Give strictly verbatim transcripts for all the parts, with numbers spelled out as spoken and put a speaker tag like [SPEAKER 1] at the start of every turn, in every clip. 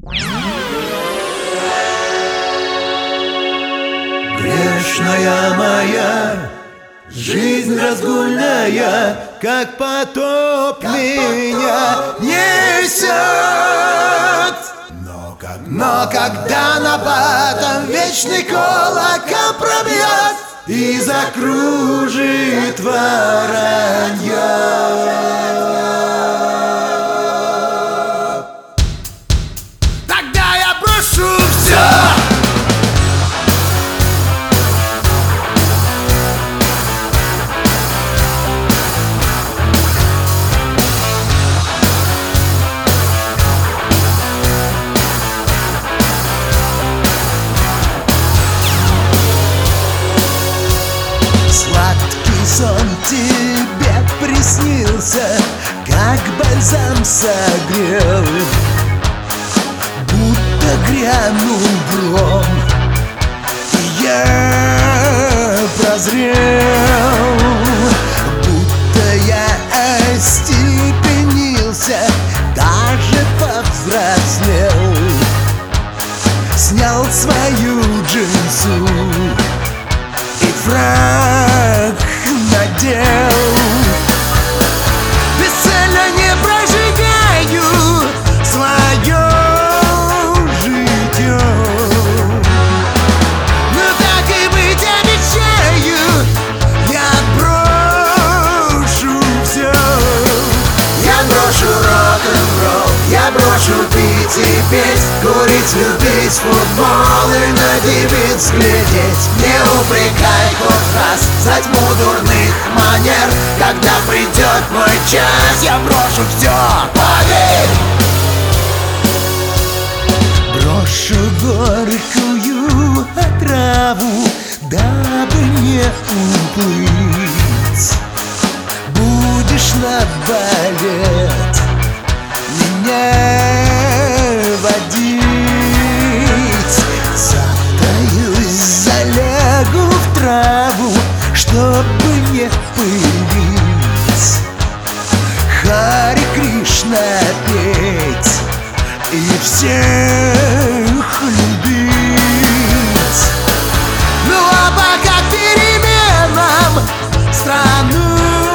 [SPEAKER 1] Грешная моя жизнь разгульная, как потоп как меня потоп несет. Но, как, но когда на батом вечный колокол пробьет и закружит воронье, тогда я брошу все.
[SPEAKER 2] Сон тебе приснился, как бальзам согрел, будто грянул гром, и я прозрел, будто я остепенился, даже повзрослел, снял свою джинсу и фрак надел. Бесцельно не прожигаю свое житье, но так и быть обещаю, я брошу все.
[SPEAKER 1] Я брошу рок-н-ролл, я брошу пить и петь, курить, любить, футбол и на девиц глядеть. Не упрекай хоть раз за тьму дурных манер, когда придет мой час, я брошу все, поверь.
[SPEAKER 2] Брошу горькую отраву, дабы не уплыть. Будешь на балет меня водить, затаюсь, залягу в траву, чтобы не пылить, Хари Кришна петь и всех любить. Ну а пока к переменам страну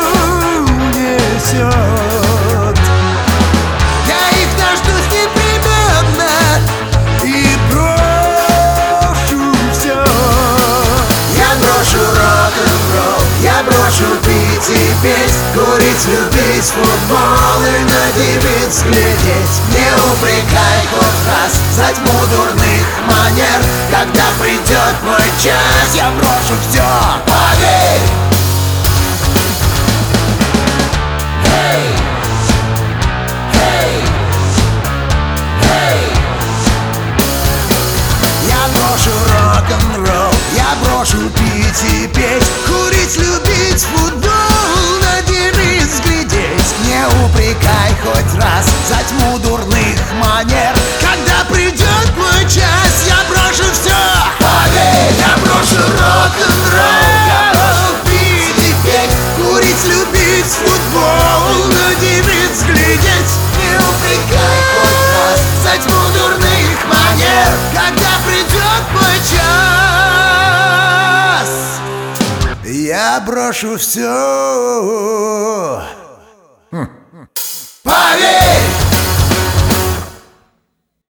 [SPEAKER 2] несет, я их дождусь непременно и брошу все.
[SPEAKER 1] Я брошу рок-н-ролл, я брошу пить и петь, курить, любить, футбол и на девиц глядеть. Не упрекай хоть раз за тьму дурных манер, когда придет мой час, я брошу все, поверь. Hey! Hey! Hey!
[SPEAKER 2] Я брошу рок-н-ролл, я брошу пить и петь, курить, любить, футбол на девиц глядеть. Не упрекай хоть раз за тьму дурных манер, когда придет мой час, я брошу все.
[SPEAKER 1] Поверь, я брошу рок-н-ролл, я брошу пить и петь,
[SPEAKER 2] курить, любить, футбол на девиц глядеть.
[SPEAKER 1] не упрекай хоть раз за тьму дурных манер,
[SPEAKER 2] Когда придет мой час, я брошу все.